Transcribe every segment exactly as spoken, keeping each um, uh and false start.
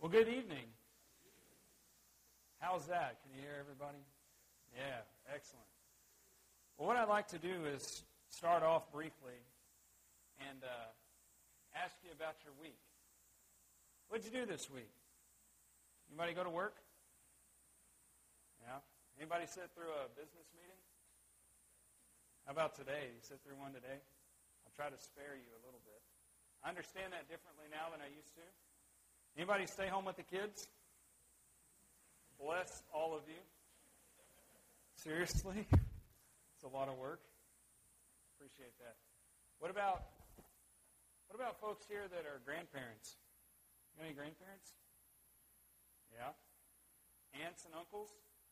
Well, good evening. How's that? Can you hear everybody? Yeah, excellent. Well, what I'd like to do is start off briefly and uh, ask you about your week. What'd you do this week? Anybody go to work? Yeah. Anybody sit through a business meeting? How about today? You sit through one today? I'll try to spare you a little bit. I understand that differently now than I used to. Anybody stay home with the kids? Bless all of you. Seriously? It's a lot of work. Appreciate that. What about what about folks here that are grandparents? You got any grandparents? Yeah. Aunts and uncles?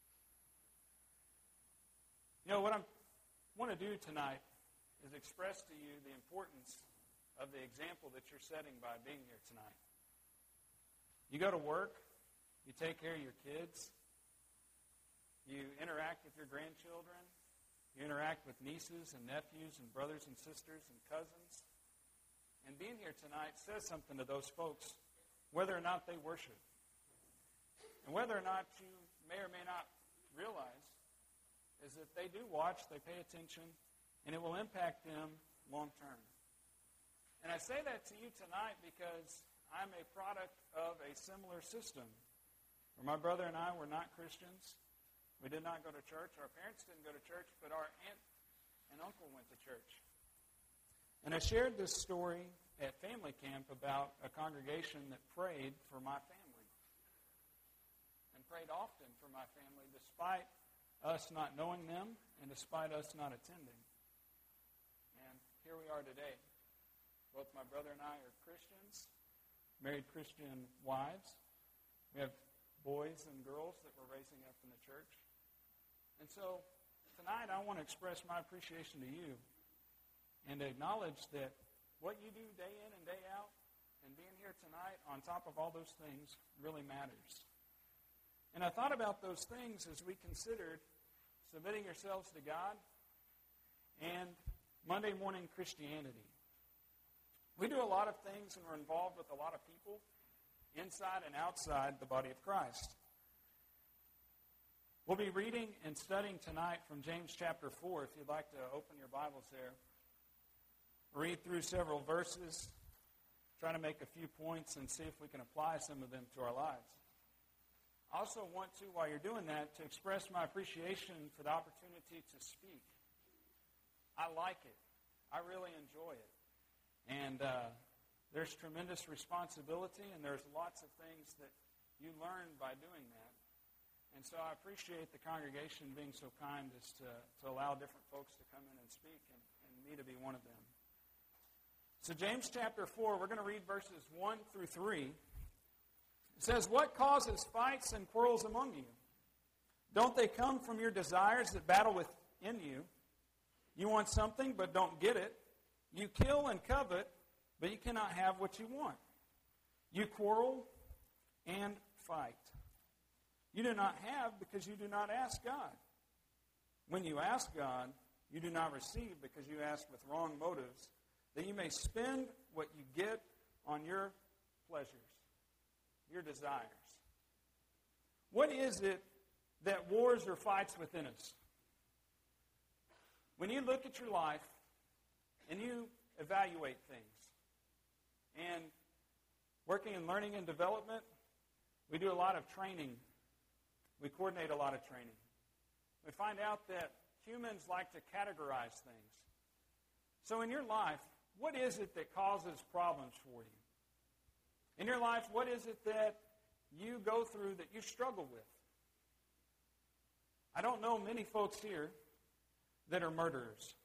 You know, what I want to do tonight is express to you the importance of the example that you're setting by being here tonight. You go to work, you take care of your kids, you interact with your grandchildren, you interact with nieces and nephews and brothers and sisters and cousins. And being here tonight says something to those folks, whether or not they worship. And whether or not you may or may not realize is that they do watch, they pay attention, and it will impact them long term. And I say that to you tonight because I'm a product of a similar system where my brother and I were not Christians. We did not go to church. Our parents didn't go to church, but our aunt and uncle went to church. And I shared this story at family camp about a congregation that prayed for my family and prayed often for my family despite us not knowing them and despite us not attending. And here we are today. Both my brother and I are Christians, married Christian wives. We have boys and girls that we're raising up in the church. And so tonight I want to express my appreciation to you and to acknowledge that what you do day in and day out and being here tonight on top of all those things really matters. And I thought about those things as we considered submitting yourselves to God and Monday morning Christianity. We do a lot of things and we're involved with a lot of people inside and outside the body of Christ. We'll be reading and studying tonight from James chapter four, if you'd like to open your Bibles there. Read through several verses, try to make a few points and see if we can apply some of them to our lives. I also want to, while you're doing that, to express my appreciation for the opportunity to speak. I like it. I really enjoy it. And uh, there's tremendous responsibility, and there's lots of things that you learn by doing that. And so I appreciate the congregation being so kind as to, to allow different folks to come in and speak, and, and me to be one of them. So James chapter four, we're going to read verses one through three. It says, "What causes fights and quarrels among you? Don't they come from your desires that battle within you? You want something but don't get it. You kill and covet, but you cannot have what you want. You quarrel and fight. You do not have because you do not ask God. When you ask God, you do not receive because you ask with wrong motives, that you may spend what you get on your pleasures, your desires." What is it that wars or fights within us? When you look at your life and you evaluate things, and working in learning and development, we do a lot of training. We coordinate a lot of training. We find out that humans like to categorize things. So in your life, what is it that causes problems for you? In your life, what is it that you go through that you struggle with? I don't know many folks here that are murderers.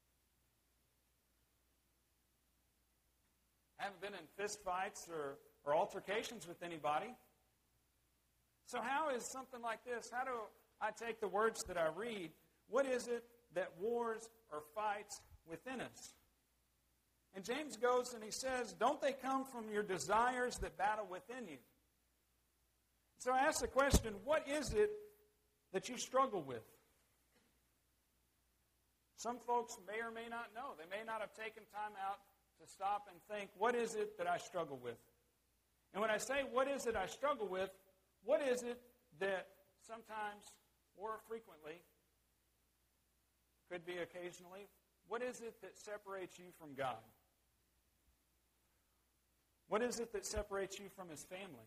I haven't been in fist fights or, or altercations with anybody. So how is something like this? How do I take the words that I read? What is it that wars or fights within us? And James goes and he says, don't they come from your desires that battle within you? So I ask the question, what is it that you struggle with? Some folks may or may not know. They may not have taken time out to stop and think, what is it that I struggle with? And when I say, what is it I struggle with, what is it that sometimes or frequently, could be occasionally, what is it that separates you from God? What is it that separates you from His family?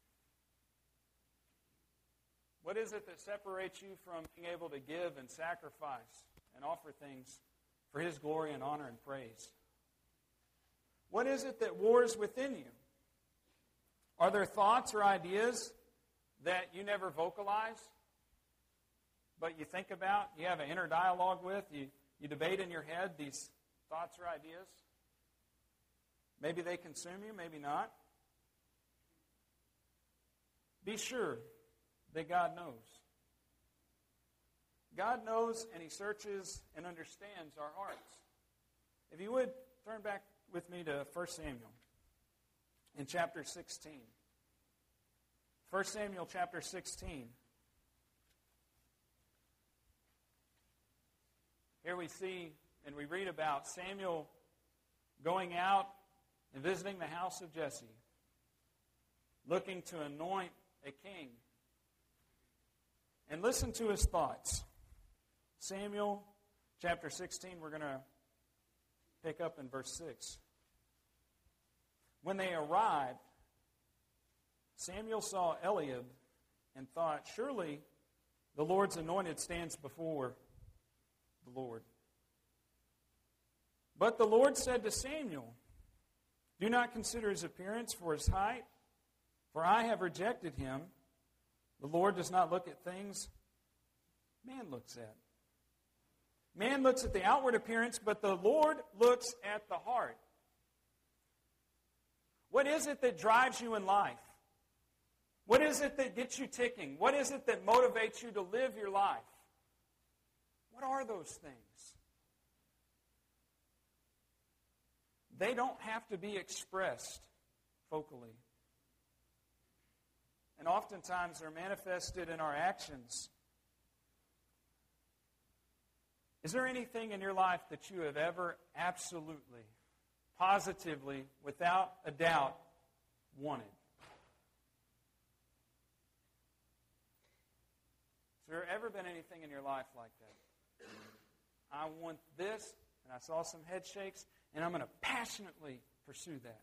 What is it that separates you from being able to give and sacrifice and offer things for His glory and honor and praise? What is it that wars within you? Are there thoughts or ideas that you never vocalize, but you think about, you have an inner dialogue with, you, you debate in your head these thoughts or ideas? Maybe they consume you, maybe not. Be sure that God knows. God knows, and He searches and understands our hearts. If you would, turn back with me to First Samuel in chapter sixteen. First Samuel chapter sixteen. Here we see and we read about Samuel going out and visiting the house of Jesse, looking to anoint a king. And listen to his thoughts. Samuel chapter sixteen, we're going to pick up in verse six. When they arrived, Samuel saw Eliab and thought, surely the Lord's anointed stands before the Lord. But the Lord said to Samuel, do not consider his appearance for his height, for I have rejected him. The Lord does not look at things man looks at. Man looks at the outward appearance, but the Lord looks at the heart. What is it that drives you in life? What is it that gets you ticking? What is it that motivates you to live your life? What are those things? They don't have to be expressed vocally. And oftentimes they're manifested in our actions. Is there anything in your life that you have ever absolutely, positively, without a doubt, wanted? Has there ever been anything in your life like that? I want this, and I saw some head shakes, and I'm going to passionately pursue that.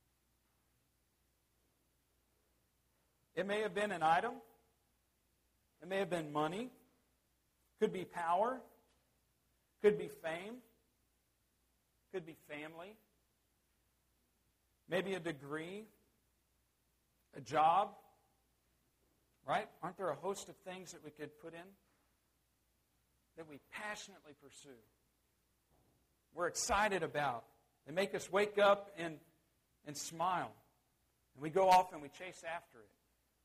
It may have been an item. It may have been money. Could be power. Could be fame. Could be family. Maybe a degree. A job. Right? Aren't there a host of things that we could put in that we passionately pursue? We're excited about. They make us wake up and, and smile. And we go off and we chase after it.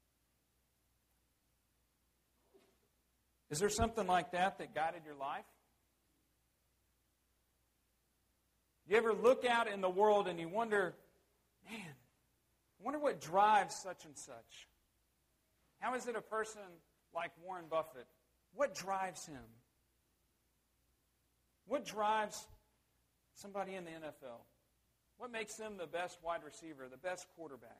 Is there something like that that guided your life? You ever look out in the world and you wonder, man, I wonder what drives such and such? How is it a person like Warren Buffett? What drives him? What drives somebody in the N F L? What makes them the best wide receiver, the best quarterback?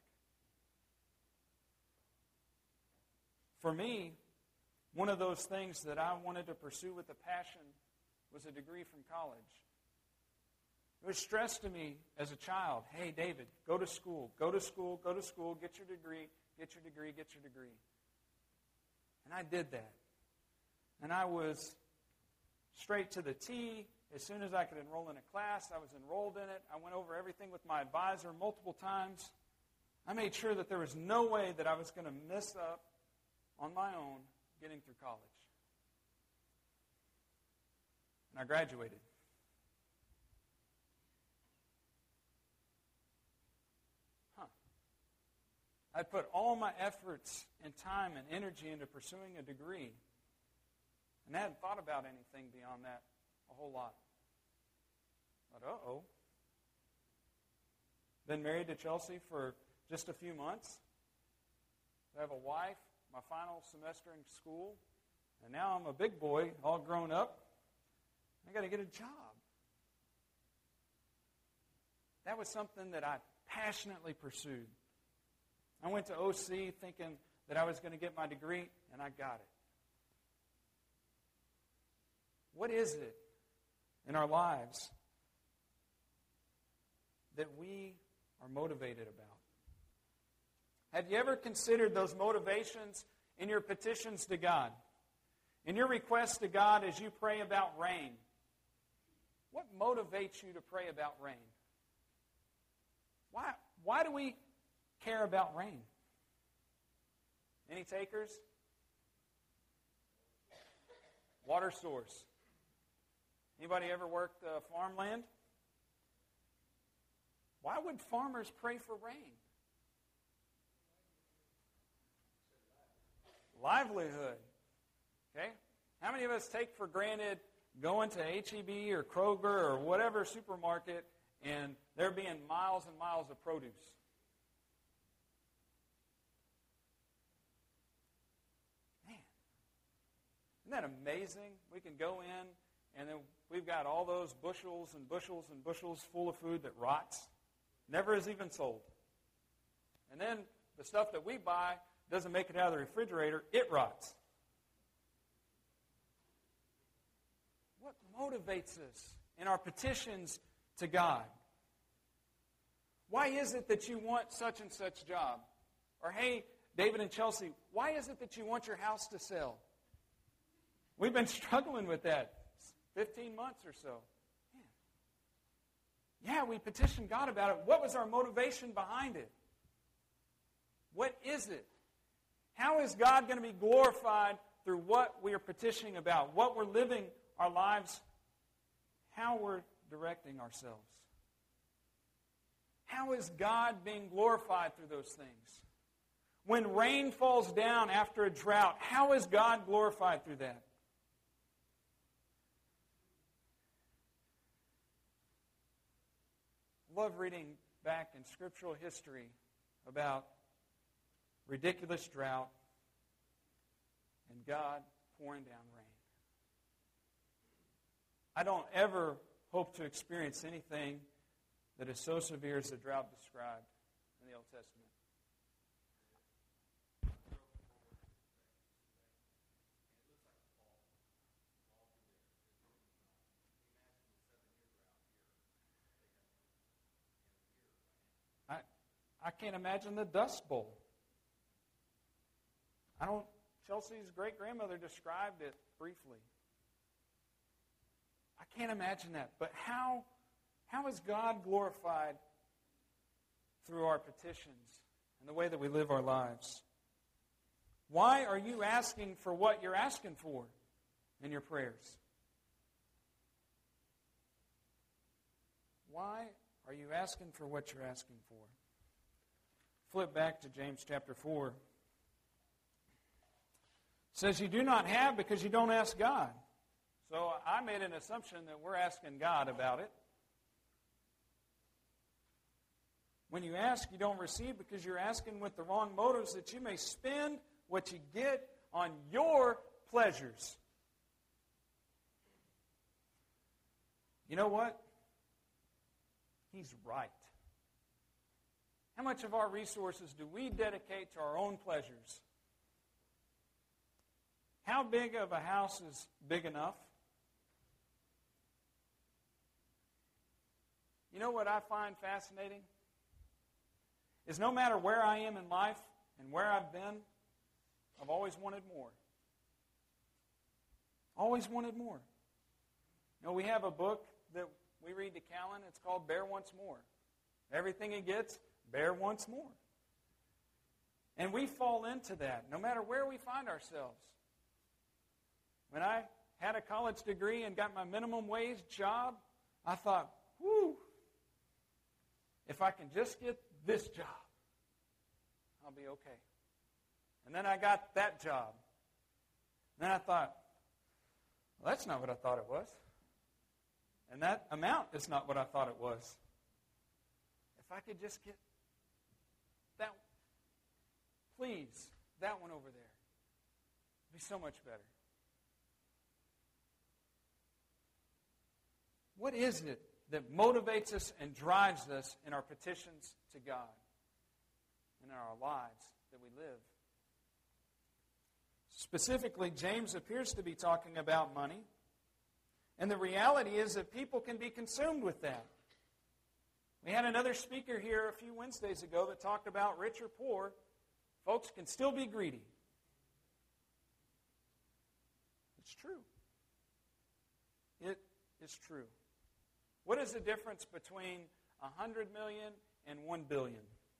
For me, one of those things that I wanted to pursue with a passion was a degree from college. It was stressed to me as a child, hey, David, go to school, go to school, go to school, get your degree, get your degree, get your degree. And I did that. And I was straight to the T. As soon as I could enroll in a class, I was enrolled in it. I went over everything with my advisor multiple times. I made sure that there was no way that I was going to mess up on my own getting through college. And I graduated. Huh. I put all my efforts and time and energy into pursuing a degree. And I hadn't thought about anything beyond that a whole lot. But uh-oh. Been married to Chelsea for just a few months. I have a wife, my final semester in school, and now I'm a big boy, all grown up. I got to get a job. That was something that I passionately pursued. I went to O C thinking that I was going to get my degree, and I got it. What is it in our lives that we are motivated about? Have you ever considered those motivations in your petitions to God? In your requests to God as you pray about rain? What motivates you to pray about rain? Why, why do we care about rain? Any takers? Water source. Anybody ever worked uh, farmland? Why would farmers pray for rain? Livelihood. Okay? How many of us take for granted going to H E B or Kroger or whatever supermarket and there being miles and miles of produce? Man, isn't that amazing? We can go in and then we've got all those bushels and bushels and bushels full of food that rots, never is even sold. And then the stuff that we buy doesn't make it out of the refrigerator, it rots. What motivates us in our petitions to God? Why is it that you want such and such job? Or, hey, David and Chelsea, why is it that you want your house to sell? We've been struggling with that fifteen months or so. Man. Yeah, we petitioned God about it. What was our motivation behind it? What is it? How is God going to be glorified through what we are petitioning about, what we're living our lives, how we're directing ourselves? How is God being glorified through those things? When rain falls down after a drought, how is God glorified through that? I love reading back in scriptural history about ridiculous drought and God pouring down rain. I don't ever hope to experience anything that is so severe as the drought described in the Old Testament. I, I can't imagine the Dust Bowl. I don't, Chelsea's great-grandmother described it briefly. I can't imagine that. But how, how is God glorified through our petitions and the way that we live our lives? Why are you asking for what you're asking for in your prayers? Why are you asking for what you're asking for? Flip back to James chapter four. It says you do not have because you don't ask God. So I made an assumption that we're asking God about it. When you ask, you don't receive because you're asking with the wrong motives, that you may spend what you get on your pleasures. You know what? He's right. How much of our resources do we dedicate to our own pleasures? How big of a house is big enough? You know what I find fascinating? Is no matter where I am in life and where I've been, I've always wanted more. Always wanted more. You know, we have a book that we read to Callan. It's called Bear Wants More. Everything he gets, Bear wants more. And we fall into that no matter where we find ourselves. When I had a college degree and got my minimum wage job, I thought, whew, if I can just get this job, I'll be okay. And then I got that job. And then I thought, well, that's not what I thought it was. And that amount is not what I thought it was. If I could just get that, please, that one over there, it'd be so much better. What is it that motivates us and drives us in our petitions to God? and in our lives that we live. Specifically, James appears to be talking about money. And the reality is that people can be consumed with that. We had another speaker here a few Wednesdays ago that talked about rich or poor, folks can still be greedy. It's true. It is true. What is the difference between one hundred million and one billion?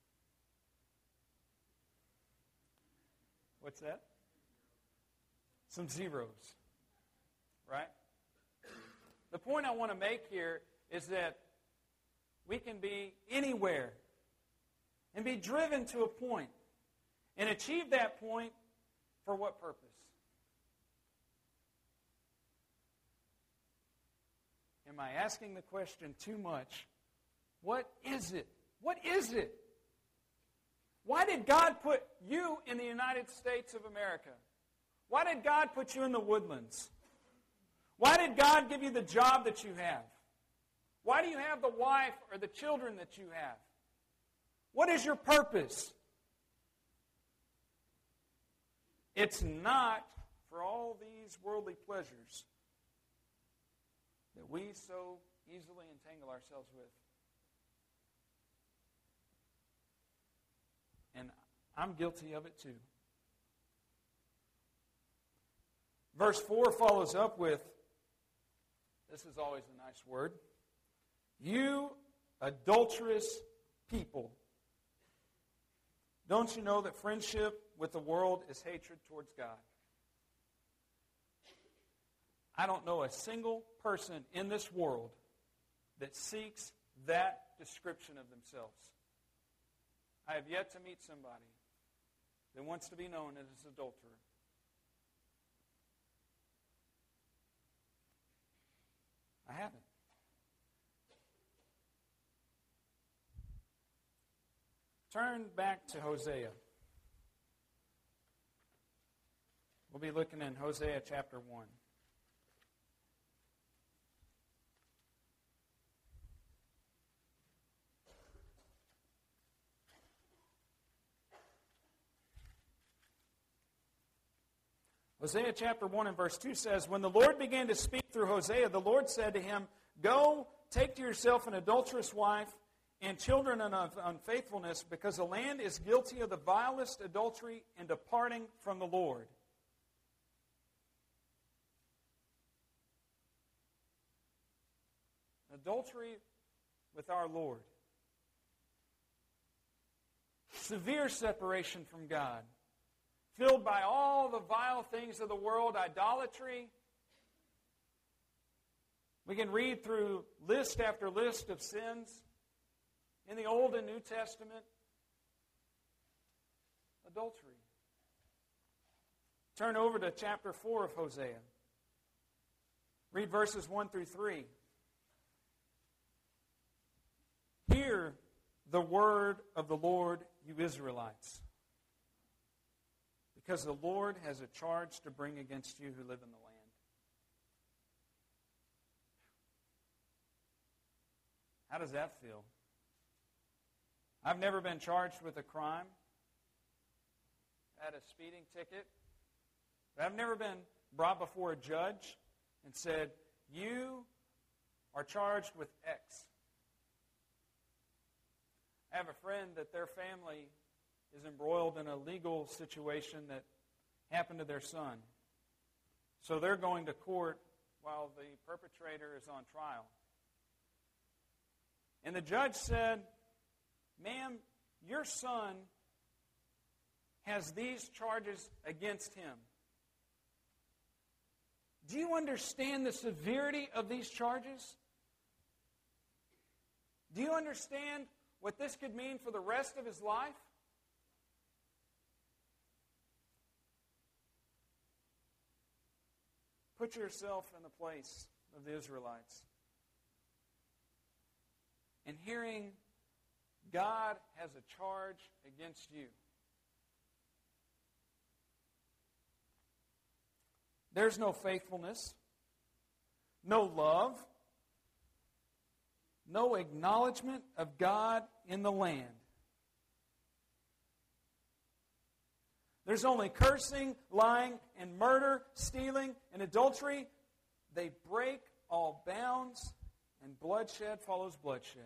What's that? Some zeros, right? The point I want to make here is that we can be anywhere and be driven to a point and achieve that point for what purpose? Am I asking the question too much? What is it? What is it? Why did God put you in the United States of America? Why did God put you in the Woodlands? Why did God give you the job that you have? Why do you have the wife or the children that you have? What is your purpose? It's not for all these worldly pleasures that we so easily entangle ourselves with. And I'm guilty of it too. Verse four follows up with, this is always a nice word, you adulterous people. Don't you know that friendship with the world is hatred towards God? I don't know a single person in this world that seeks that description of themselves. I have yet to meet somebody that wants to be known as an adulterer. I haven't. Turn back to Hosea. We'll be looking in Hosea chapter one. Hosea chapter one and verse two says, when the Lord began to speak through Hosea, the Lord said to him, go, take to yourself an adulterous wife and children of unfaithfulness, because the land is guilty of the vilest adultery in departing from the Lord. Adultery with our Lord. Severe separation from God. Filled by all the vile things of the world, idolatry. We can read through list after list of sins in the Old and New Testament. Adultery. Turn over to chapter four of Hosea. Read verses one through three. Hear the word of the Lord, you Israelites. Because the Lord has a charge to bring against you who live in the land. How does that feel? I've never been charged with a crime. Had a speeding ticket. But I've never been brought before a judge and said, you are charged with X. I have a friend that their family is embroiled in a legal situation that happened to their son. So they're going to court while the perpetrator is on trial. And the judge said, ma'am, your son has these charges against him. Do you understand the severity of these charges? Do you understand what this could mean for the rest of his life? Put yourself in the place of the Israelites. And hearing God has a charge against you. There's no faithfulness, no love, no acknowledgement of God in the land. There's only cursing, lying, and murder, stealing, and adultery. They break all bounds, and bloodshed follows bloodshed.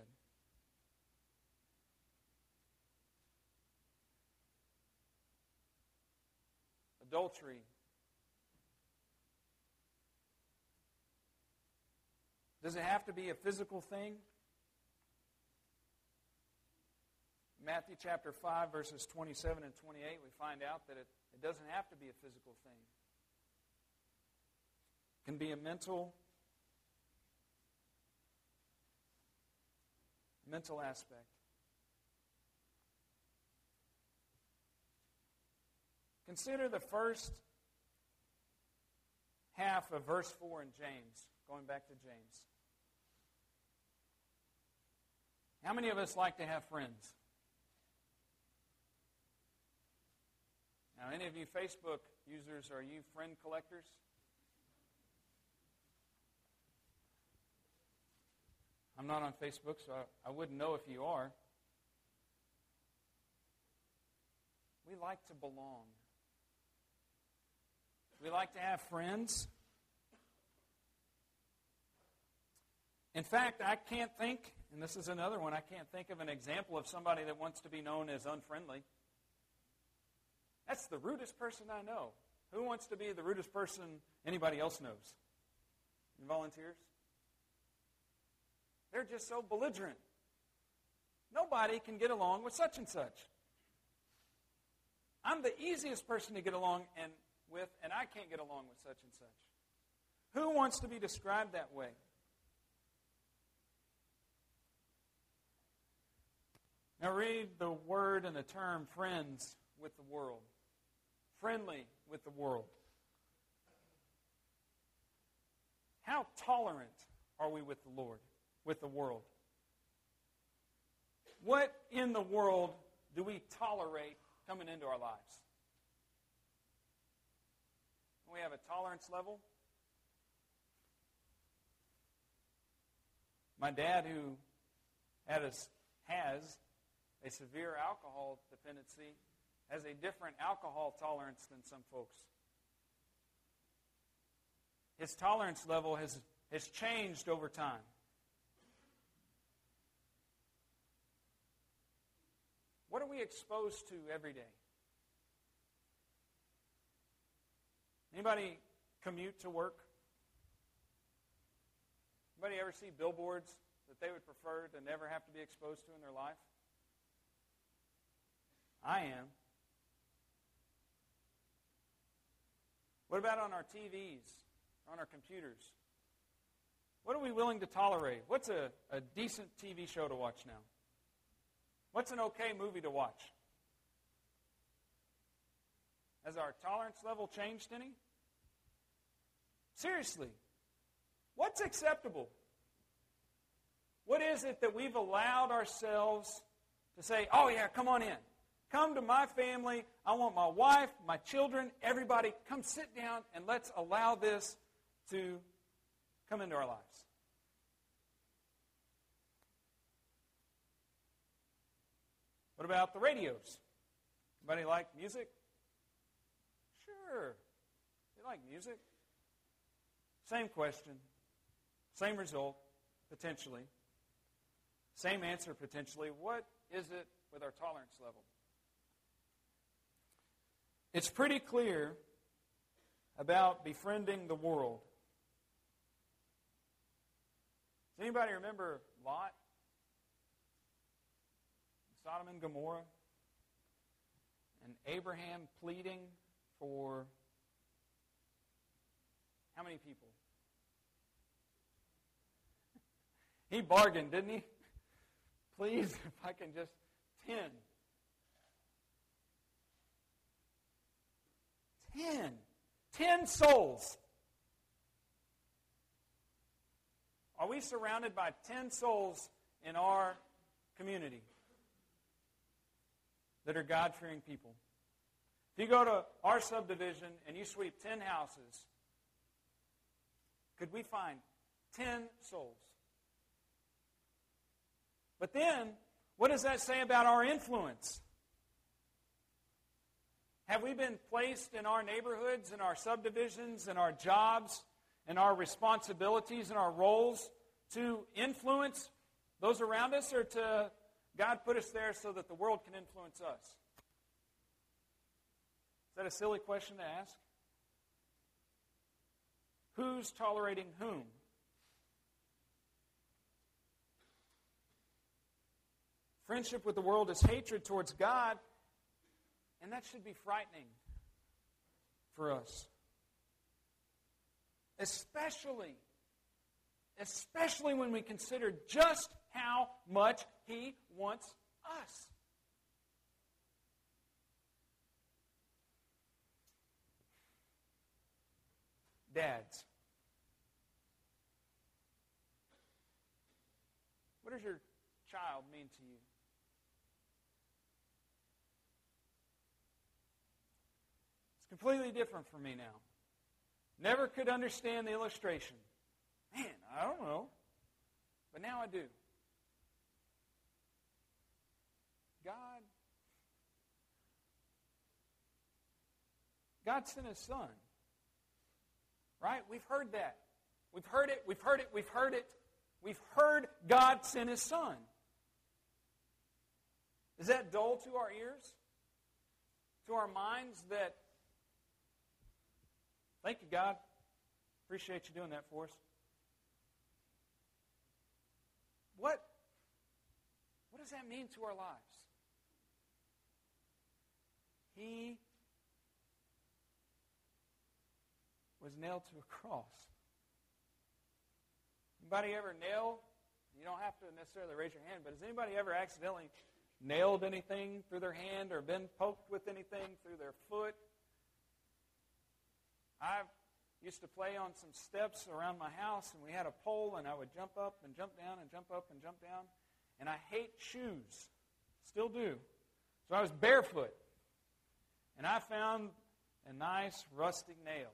Adultery. Does it have to be a physical thing? Matthew chapter five, verses twenty-seven and twenty-eight, we find out that it, it doesn't have to be a physical thing. It can be a mental, mental aspect. Consider the first half of verse four in James, going back to James. How many of us like to have friends? Now, any of you Facebook users, are you friend collectors? I'm not on Facebook, so I, I wouldn't know if you are. We like to belong. We like to have friends. In fact, I can't think, and this is another one, I can't think of an example of somebody that wants to be known as unfriendly. That's the rudest person I know. Who wants to be the rudest person anybody else knows? Any volunteers? They're just so belligerent. Nobody can get along with such and such. I'm the easiest person to get along and with, and I can't get along with such and such. Who wants to be described that way? Now read the word and the term friends with the world. Friendly with the world. How tolerant are we with the Lord, with the world? What in the world do we tolerate coming into our lives? We have a tolerance level. My dad, who had a, has a severe alcohol dependency, has a different alcohol tolerance than some folks. His tolerance level has, has changed over time. What are we exposed to every day? Anybody commute to work? Anybody ever see billboards that they would prefer to never have to be exposed to in their life? I am. What about on our T Vs, on our computers? What are we willing to tolerate? What's a, a decent T V show to watch now? What's an okay movie to watch? Has our tolerance level changed any? Seriously, what's acceptable? What is it that we've allowed ourselves to say, oh yeah, come on in. Come to my family. I want my wife, my children, everybody, come sit down and let's allow this to come into our lives. What about the radios? Anybody like music? Sure. You like music? Same question. Same result, potentially. Same answer, potentially. What is it with our tolerance level? It's pretty clear about befriending the world. Does anybody remember Lot? Sodom and Gomorrah? And Abraham pleading for how many people? He bargained, didn't he? Please, if I can just, ten. Ten. Ten souls. Are we surrounded by ten souls in our community that are God-fearing people? If you go to our subdivision and you sweep ten houses, could we find ten souls? But then, what does that say about our influence? Have we been placed in our neighborhoods, in our subdivisions, in our jobs, in our responsibilities, in our roles to influence those around us, or to God put us there so that the world can influence us? Is that a silly question to ask? Who's tolerating whom? Friendship with the world is hatred towards God, and that should be frightening for us. Especially, especially when we consider just how much He wants us. Dads, what does your child mean to you? It's completely different for me now. Never could understand the illustration. Man, I don't know. But now I do. God, God sent His Son. Right? We've heard that. We've heard it, we've heard it, we've heard it. We've heard God sent His Son. Is that dull to our ears? To our minds that, thank you, God. Appreciate you doing that for us. What, what does that mean to our lives? He was nailed to a cross. Anybody ever nail? You don't have to necessarily raise your hand, but has anybody ever accidentally nailed anything through their hand or been poked with anything through their foot? I used to play on some steps around my house, and we had a pole, and I would jump up and jump down and jump up and jump down. And I hate shoes. Still do. So I was barefoot. And I found a nice rustic nail.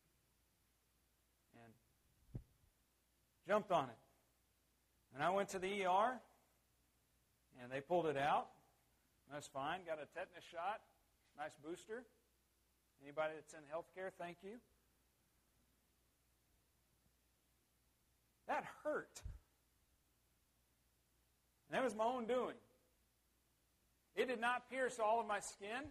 And jumped on it. And I went to the E R, and they pulled it out. That's fine. Got a tetanus shot. Nice booster. Anybody that's in healthcare, thank you. That hurt. And that was my own doing. It did not pierce all of my skin.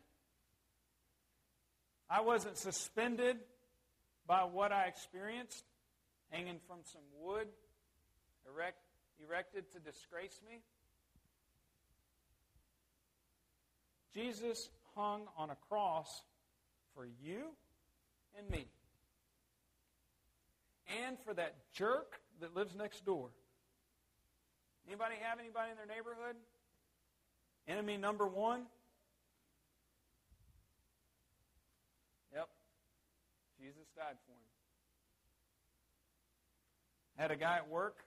I wasn't suspended by what I experienced, hanging from some wood, erect, erected to disgrace me. Jesus hung on a cross for you and me. And for that jerk that lives next door. Anybody have anybody in their neighborhood? Enemy number one? Yep. Jesus died for him. Had a guy at work.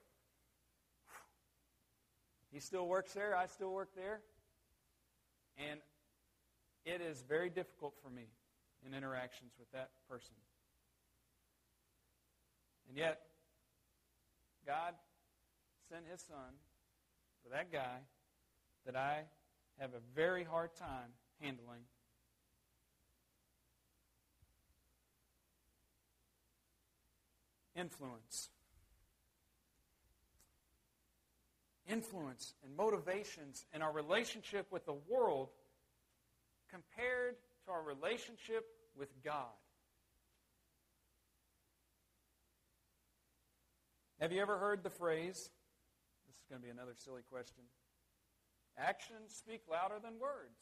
He still works there. I still work there. And it is very difficult for me in interactions with that person. And yet, God sent His Son for that guy that I have a very hard time handling. Influence. Influence and motivations in our relationship with the world compared to our relationship with God. Have you ever heard the phrase, this is going to be another silly question, actions speak louder than words?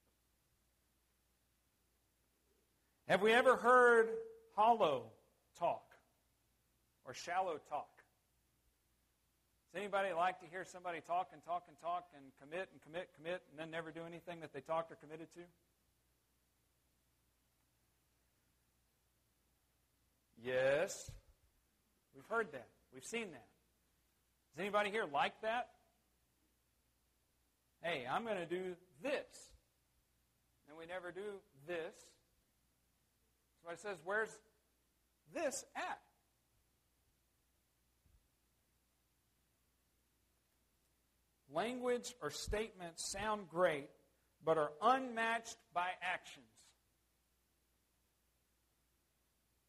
Have we ever heard hollow talk or shallow talk? Does anybody like to hear somebody talk and talk and talk and commit and commit, commit, and then never do anything that they talked or committed to? Yes. We've heard that. We've seen that. Does anybody here like that? Hey, I'm going to do this. And we never do this. Somebody says, where's this at? Language or statements sound great, but are unmatched by actions.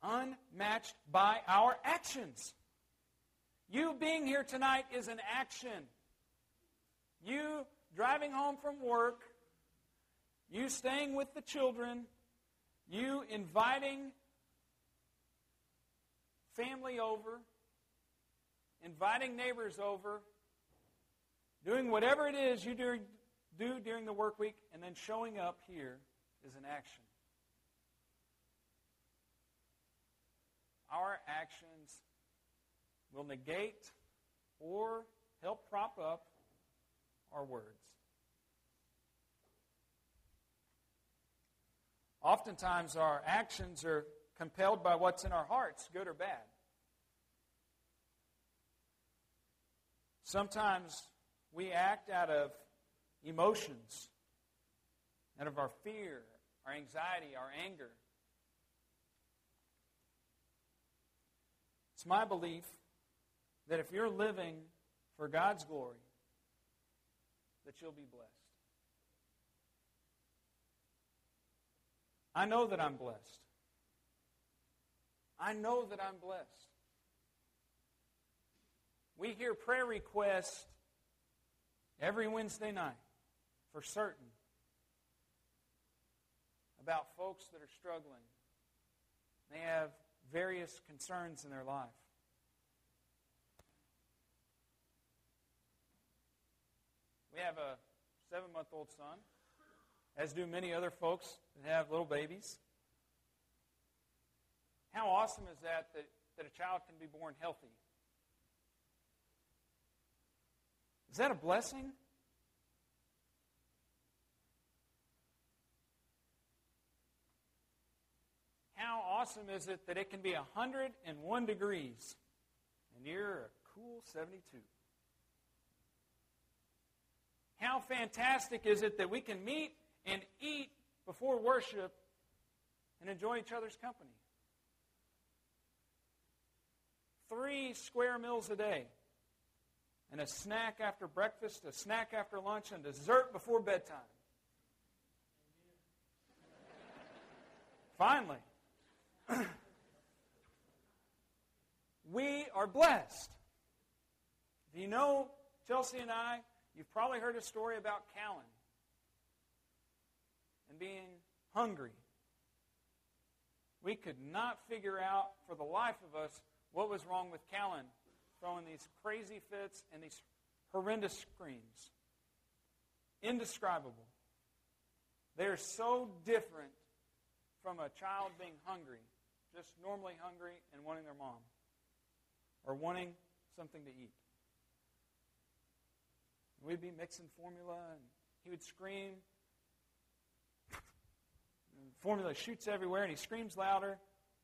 unmatched by our actions. You being here tonight is an action. You driving home from work, you staying with the children, you inviting family over, inviting neighbors over, doing whatever it is you do, do during the work week, and then showing up here is an action. Our actions will negate or help prop up our words. Oftentimes our actions are compelled by what's in our hearts, good or bad. Sometimes we act out of emotions, out of our fear, our anxiety, our anger. It's my belief that if you're living for God's glory, that you'll be blessed. I know that I'm blessed. I know that I'm blessed. We hear prayer requests every Wednesday night, for certain, about folks that are struggling. They have various concerns in their life. We have a seven-month-old son, as do many other folks that have little babies. How awesome is that, that, that a child can be born healthy? Is that a blessing? How awesome is it that it can be one hundred one degrees and you're a cool seventy-two? How fantastic is it that we can meet and eat before worship and enjoy each other's company? Three square meals a day. And a snack after breakfast, a snack after lunch, and dessert before bedtime. Finally, we are blessed. If you know Chelsea and I, you've probably heard a story about Callan and being hungry. We could not figure out for the life of us what was wrong with Callan, throwing these crazy fits and these horrendous screams. Indescribable. They're so different from a child being hungry, just normally hungry and wanting their mom, or wanting something to eat. We'd be mixing formula, and he would scream. And formula shoots everywhere, and he screams louder.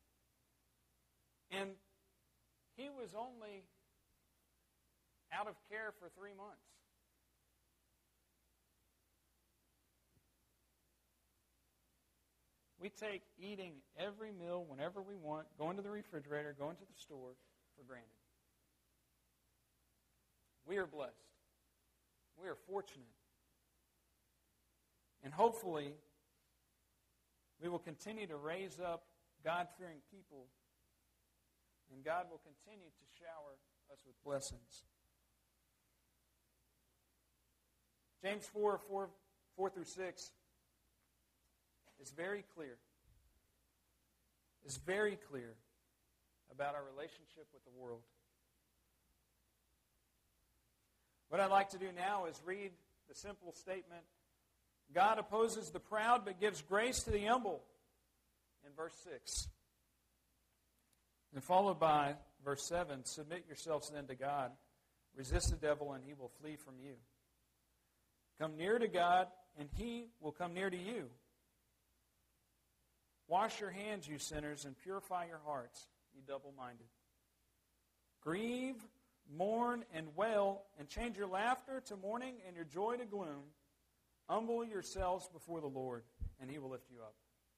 And he was only out of care for three months. We take eating every meal whenever we want, going to the refrigerator, going to the store, for granted. We are blessed. We are fortunate. And hopefully, we will continue to raise up God-fearing people, and God will continue to shower us with blessings. James four, four, four through six is very clear. Is very clear about our relationship with the world. What I'd like to do now is read the simple statement, God opposes the proud but gives grace to the humble, in verse six. And followed by verse seven, submit yourselves then to God. Resist the devil and he will flee from you. Come near to God and he will come near to you. Wash your hands, you sinners, and purify your hearts, you double-minded. Grieve, mourn, and wail, and change your laughter to mourning and your joy to gloom. Humble yourselves before the Lord, and he will lift you up.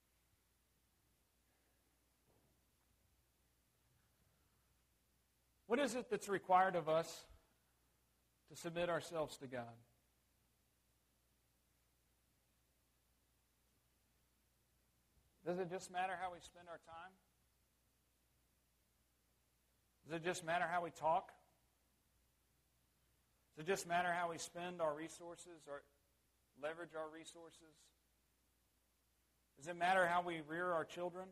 What is it that's required of us to submit ourselves to God? Does it just matter how we spend our time? Does it just matter how we talk? Does it just matter how we spend our resources or leverage our resources? Does it matter how we rear our children?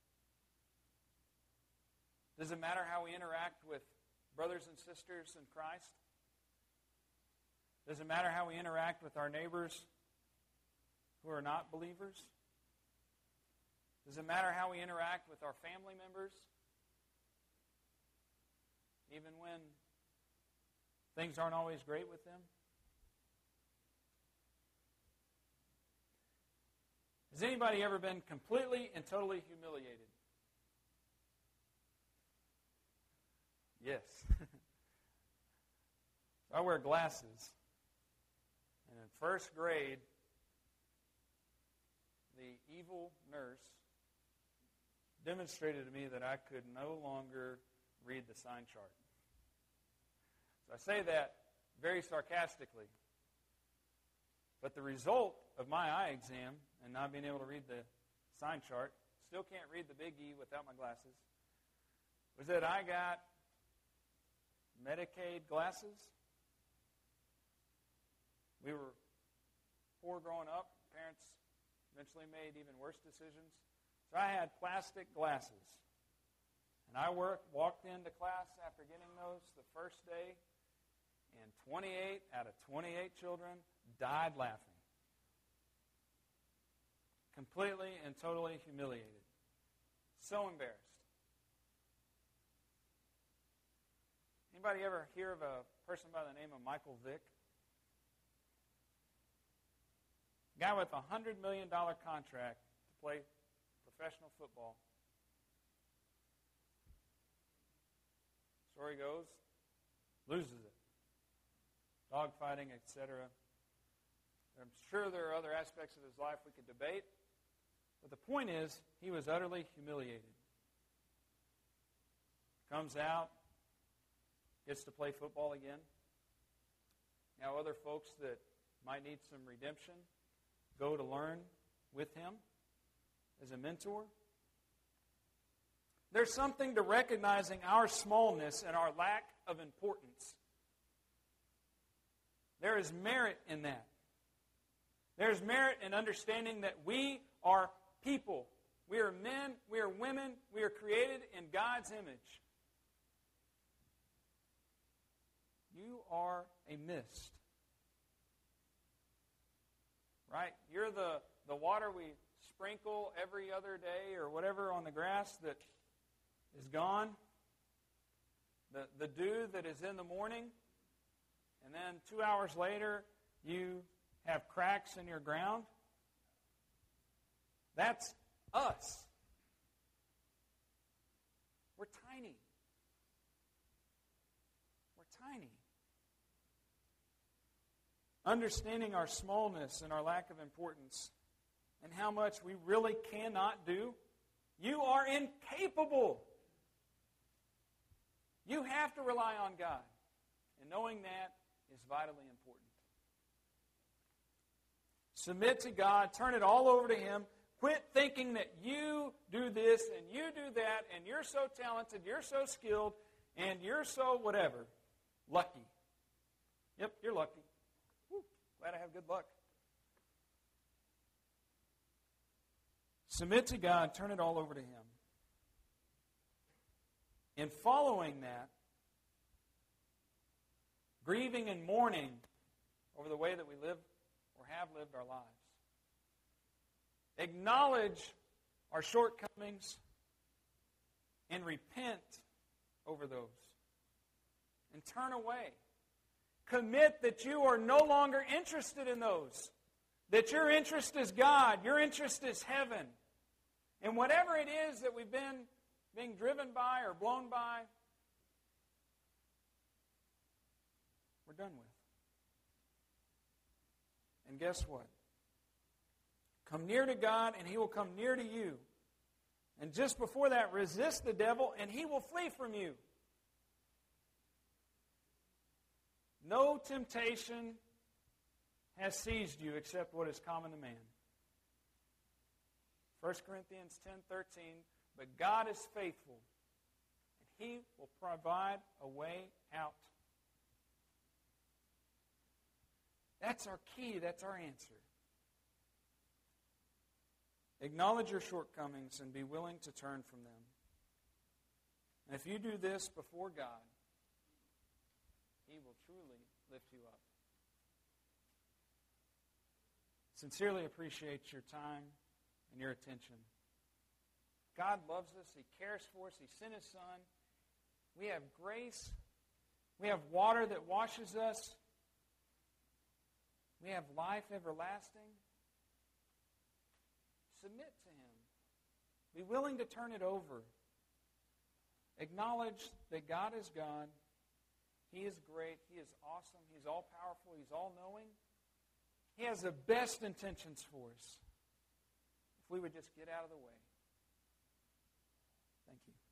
Does it matter how we interact with brothers and sisters in Christ? Does it matter how we interact with our neighbors who are not believers? Does it matter how we interact with our family members? Even when things aren't always great with them? Has anybody ever been completely and totally humiliated? Yes. I wear glasses. And in first grade, the evil nurse demonstrated to me that I could no longer read the sign chart. So I say that very sarcastically. But the result of my eye exam and not being able to read the sign chart, still can't read the big E without my glasses, was that I got Medicaid glasses. We were poor growing up. Parents eventually made even worse decisions. So I had plastic glasses. And I worked, walked into class after getting those the first day, and twenty-eight out of twenty-eight children died laughing. Completely and totally humiliated. So embarrassed. Anybody ever hear of a person by the name of Michael Vick? A guy with a one hundred million dollars contract to play professional football. Story goes, loses it. Dogfighting, et cetera. I'm sure there are other aspects of his life we could debate, but the point is, he was utterly humiliated. Comes out, gets to play football again. Now other folks that might need some redemption go to learn with him as a mentor. There's something to recognizing our smallness and our lack of importance. There is merit in that. There's merit in understanding that we are people. We are men, we are women, we are created in God's image. You are a mist. Right? You're the, the water we sprinkle every other day or whatever on the grass that is gone. The, the dew that is in the morning. And then two hours later, you have cracks in your ground. That's us. We're tiny. We're tiny. Understanding our smallness and our lack of importance and how much we really cannot do, you are incapable. You have to rely on God. And knowing that is vitally important. Submit to God. Turn it all over to Him. Quit thinking that you do this and you do that and you're so talented, you're so skilled, and you're so whatever. Lucky. Yep, you're lucky. Woo, glad I have good luck. Submit to God. Turn it all over to Him. In following that, grieving and mourning over the way that we live or have lived our lives. Acknowledge our shortcomings and repent over those. And turn away. Commit that you are no longer interested in those. That your interest is God. Your interest is heaven. And whatever it is that we've been being driven by or blown by, we're done with. And guess what? Come near to God and He will come near to you. And just before that, resist the devil and he will flee from you. No temptation has seized you except what is common to man. First Corinthians ten thirteen, but God is faithful, and He will provide a way out. That's our key. That's our answer. Acknowledge your shortcomings and be willing to turn from them. And if you do this before God, He will truly lift you up. Sincerely appreciate your time and your attention. God loves us. He cares for us. He sent His Son. We have grace. We have water that washes us. We have life everlasting. Submit to Him. Be willing to turn it over. Acknowledge that God is God. He is great. He is awesome. He's all-powerful. He's all-knowing. He has the best intentions for us if we would just get out of the way. Thank you.